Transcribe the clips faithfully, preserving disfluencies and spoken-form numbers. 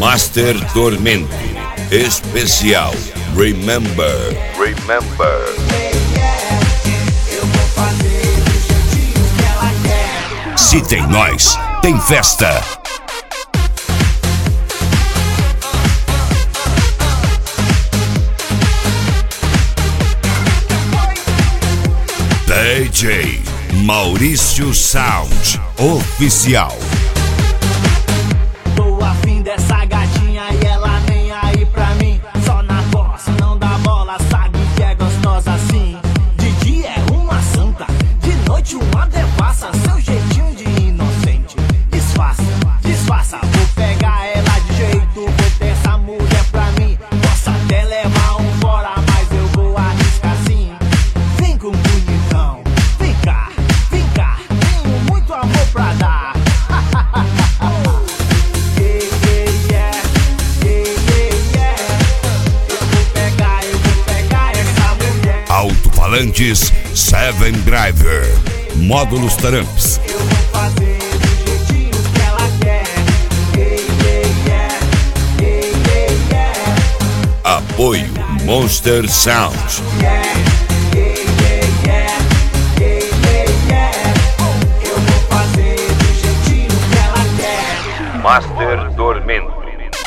Master Tormento Especial Remember. Remember. Se tem nós, tem festa. D J Maurício Sound Oficial. Tô afim dessa gatinha e ela nem aí pra mim. Só na voz, não dá bola, sabe que é gostosa assim. De dia é uma santa, de noite uma devassa. Seu jeitinho de inocente, disfarça, disfarça. Vou pegar ela de jeito, vou ter essa mulher pra mim. Posso até levar um fora, mas eu vou arriscar sim. Vem com bonitão, vem cá, vem cá. Tenho muito amor pra dar. Alto-falantes Seven Driver, módulos Taramps. Eu vou fazer do jeitinho que ela quer. Yeah, yeah, yeah, yeah, yeah. Apoio Monster Sound. Yeah, yeah, yeah, yeah, yeah, yeah. Eu vou fazer do jeitinho que ela quer. Master Tormento.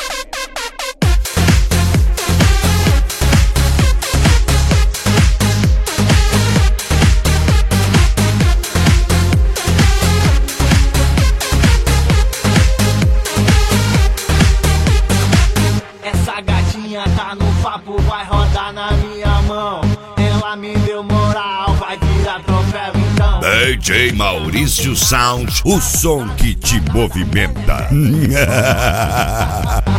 Essa gatinha tá no papo, vai rodar na minha mão. Ela me deu moral, vai virar troféu então. D J Maurício Sound, o som que te movimenta.